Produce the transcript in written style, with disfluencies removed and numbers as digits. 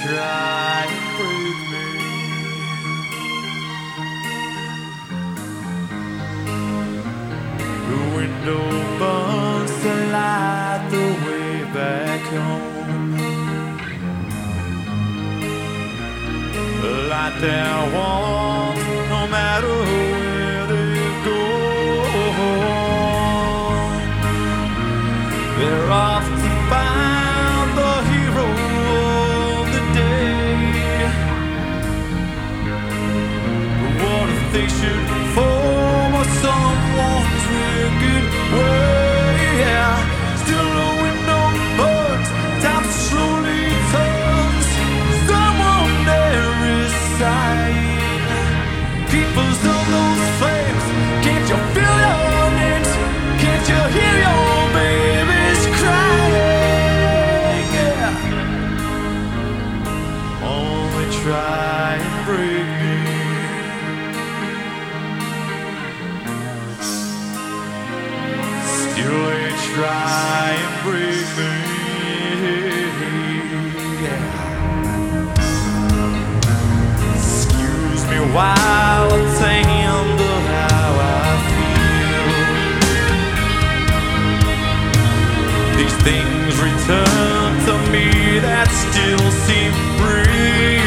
try and break me. The window burns to light the way back home. Light their walls no matter where they go. They're off to find the hero of the day. But what if they should fall for someone's wicked way? Still the window burns, time slowly turns. Someone there is sighing. People's on those flames. Can't you feel your names? Can't you hear your babies crying? Yeah. Only try and break me. Still they try and break me. Yeah. Excuse me while I tender how I feel. These things return to me that still seem real.